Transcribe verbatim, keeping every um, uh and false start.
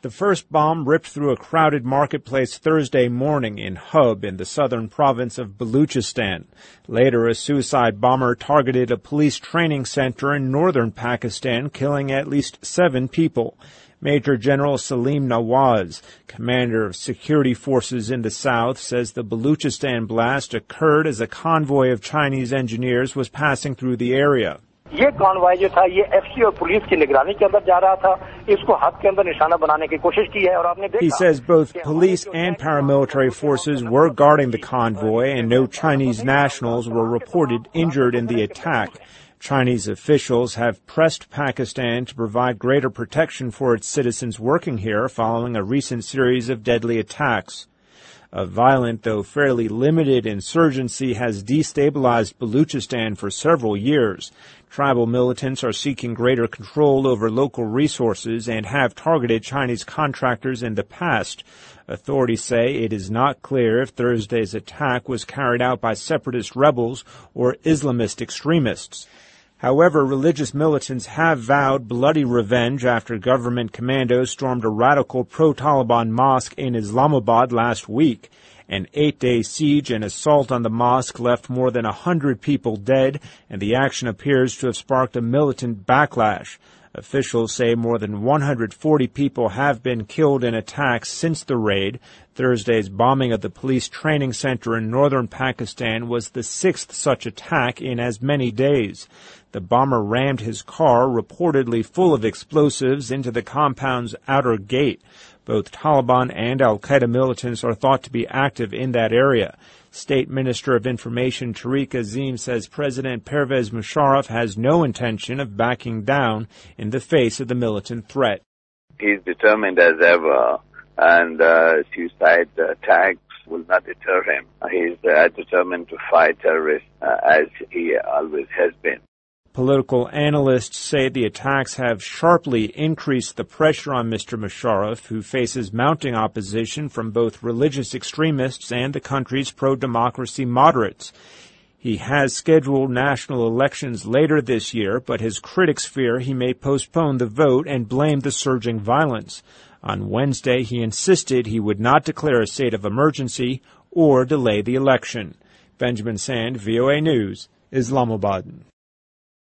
The first bomb ripped through a crowded marketplace Thursday morning in Hub in the southern province of Baluchistan. Later, a suicide bomber targeted a police training center in northern Pakistan, killing at least seven people. Major General Salim Nawaz, commander of security forces in the south, says the Baluchistan blast occurred as a convoy of Chinese engineers was passing through the area. ये convoy जो था ये FC और police की निगरानी के अंदर जा रहा था इसको हद के अंदर निशाना बनाने की कोशिश की है और आपने देखा. He says both police and paramilitary forces were guarding the convoy and no Chinese nationals were reported injured in the attack. Chinese officials have pressed Pakistan to provide greater protection for its citizens working here following a recent series of deadly attacks. A violent, though fairly limited insurgency has destabilized Baluchistan for several years. Tribal militants are seeking greater control over local resources and have targeted Chinese contractors in the past. Authorities say it is not clear if Thursday's attack was carried out by separatist rebels or Islamist extremists. However, religious militants have vowed bloody revenge after government commandos stormed a radical pro-Taliban mosque in Islamabad last week. An eight-day siege and assault on the mosque left more than a hundred people dead, and the action appears to have sparked a militant backlash. Officials say more than one hundred forty people have been killed in attacks since the raid. Thursday's bombing of the police training center in northern Pakistan was the sixth such attack in as many days. The bomber rammed his car, reportedly full of explosives, into the compound's outer gate. Both Taliban and al-Qaeda militants are thought to be active in that area. State Minister of Information Tariq Azim says President Pervez Musharraf has no intention of backing down in the face of the militant threat. He's determined as ever, and uh, suicide attacks will not deter him. He's uh, determined to fight terrorists uh, as he always has been. Political analysts say the attacks have sharply increased the pressure on Mister Musharraf, who faces mounting opposition from both religious extremists and the country's pro-democracy moderates. He has scheduled national elections later this year, but his critics fear he may postpone the vote and blame the surging violence. On Wednesday, he insisted he would not declare a state of emergency or delay the election. Benjamin Sand, V O A News, Islamabad.